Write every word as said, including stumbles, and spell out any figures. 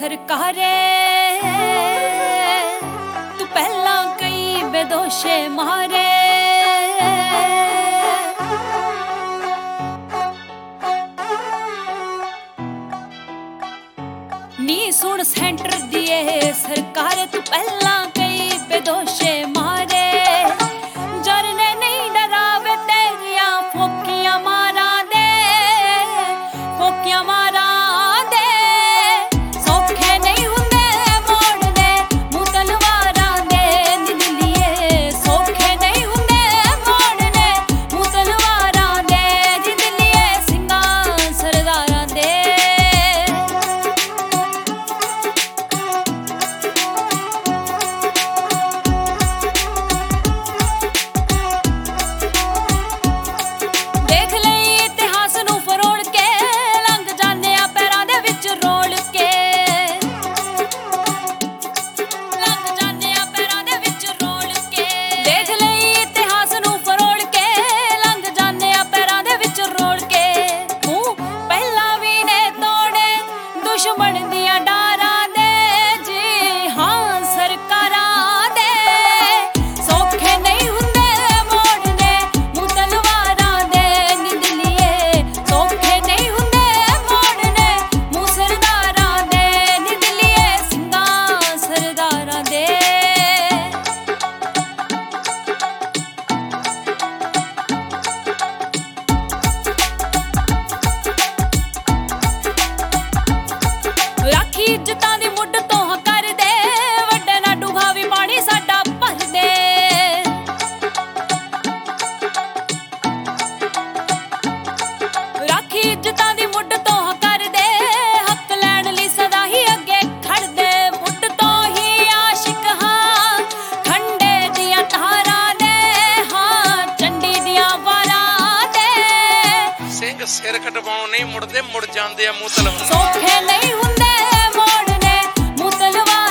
सरकारे तू पहला कई बेदोशे मारे नी सुन सेंटर दिए सरकार तू पहला कई बेदोशे मारे जरने नहीं डरावे तेरिया फोकियां मारा दे फोकियां मारा दे सौखे नहीं हुंदे मोड़ने मुंह तलवारां दे दिलिए सौखे नहीं हुंदे मोड़ने मुंह तलवारां दे दिलिए सिंगा सरदारां दे दुश्मन दिया डारा दे जी हाँ सरकारां दे सौखे नहीं हुंदे मोड़ने मुंह तलवारां दे निदलिए सौखे नहीं हुंदे मोड़ने मुंह सरदारां दे निदलिए सिंगा सरदारां दे राखी इज्जतां दी मुੱਢ ਤੋਂ ਕਰ ਦੇ ਵੱਡੇ ਨਾ ਡੁਗਾਵੀ ਪਾਣੀ ਸਾਡਾ ਭਰ ਦੇ ਰਾਖੀ ਇੱਜ਼ਤਾਂ ਦੀ ਮੁੱਢ ਤੋਂ ਕਰ ਦੇ ਹੱਕ ਲੈਣ ਲਈ ਸਦਾ ਹੀ ਅੱਗੇ ਖੜ ਦੇ ਮੁੱਢ ਤੋਂ ਹੀ ਆਸ਼ਿਕ ਹਾਂ ਖੰਡੇ ਦੀਆਂ ਧਾਰਾਂ ਦੇ ਹਾਂ ਚੰਡੀ ਦੀਆਂ ਵਾਰਾਂ ਦੇ ਸਿੰਘ ਸਿਰ ਕਟਵਾਉਣ ਨਹੀਂ ਮੁੜਦੇ ਮੁੜ ਜਾਂਦੇ ਆ ਮੂੰਹ ਤਲਵਾਰ ਸੌਖੇ ਨਹੀਂ ਹੁੰਦੇ मोड़ने मुँह तलवार